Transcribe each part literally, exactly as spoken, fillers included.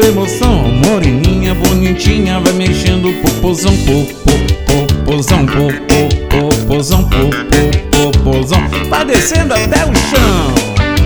emoção. Moreninha, bonitinha, vai mexendo o popozão, popozão, popozão, popozão, vai descendo até o chão.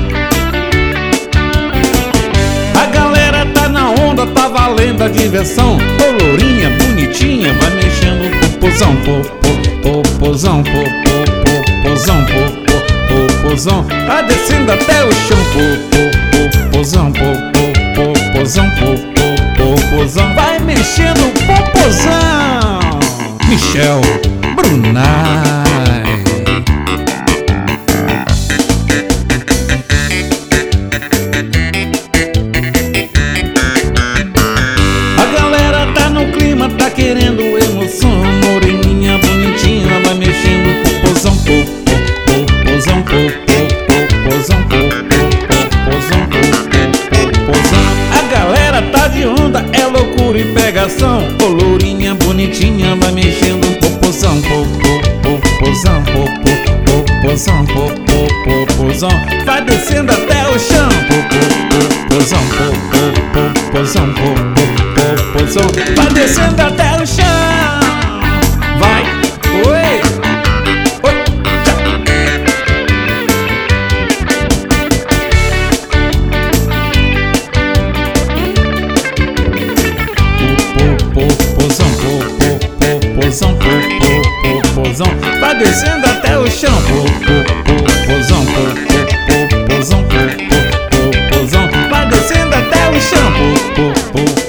A galera tá na onda, tá valendo a diversão. Ô lourinha, bonitinha, vai mexendo o popozão, popozão, popozão, popozão, vai descendo até o chão, popozão, popozão, popozão, vai mexendo o popozão. Michel Brunai. Tá querendo emoção, moreninha, bonitinha, vai mexendo o popozão, popozão, popozão, popozão, popozão. A galera tá de onda, é loucura e pegação. Ô lourinha, bonitinha, vai mexendo o popozão, popozão, popozão, popozão, vai descendo até o chão, popozão, popozão, popozão, vai descendo até o chão. Vai, oi, oi, tchau. Popozão, popozão, popozão, vai descendo até o chão. Popozão, popozão, popozão, vai descendo até o chão.